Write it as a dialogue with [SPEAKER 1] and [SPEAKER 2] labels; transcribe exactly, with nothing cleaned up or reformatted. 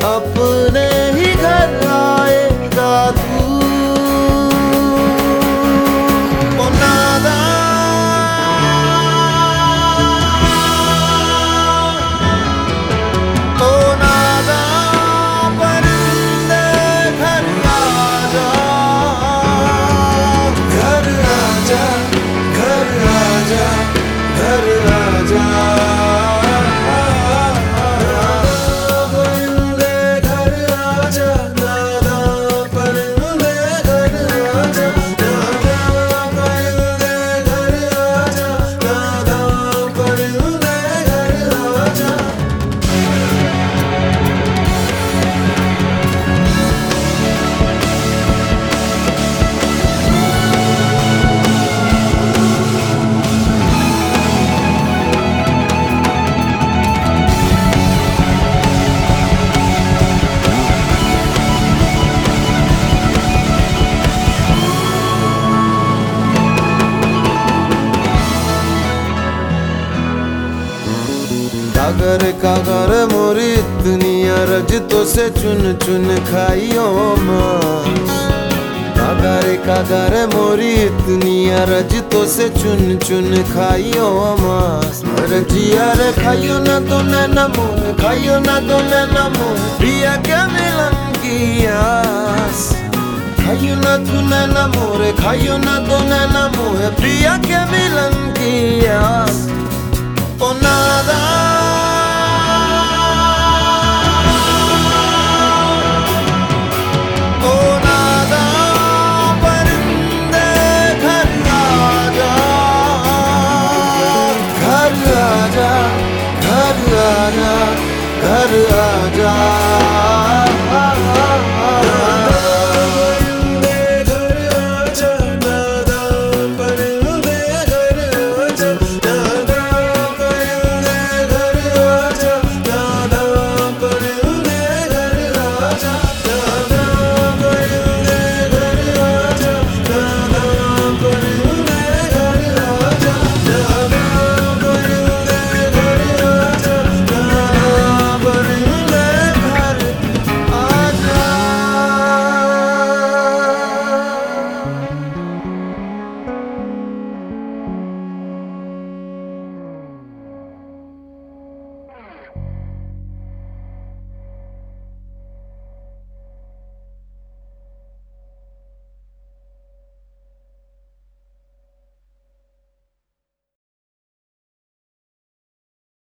[SPEAKER 1] अपने ही घर आएगा तू। ओ नादा ओ नादा परिंदे घर आजा, घर आजा, घर आजा, घर आजा। कागर कागर मोरी इतनी अरज तो से चुन चुन खाइयो मांस। कागर कागर मोरी इतनी अरज तो से चुन चुन खाइयो मांस। रजिया रे खाइयो ना तो नैना मोर, खाइयो ना तो नैना मोर, पिया क्या मिलन की आस। खाइयो ना तू नैना मोर, खाइयो ना तो नैना मोर, पिया क्या मिलन की आस। ओ नादा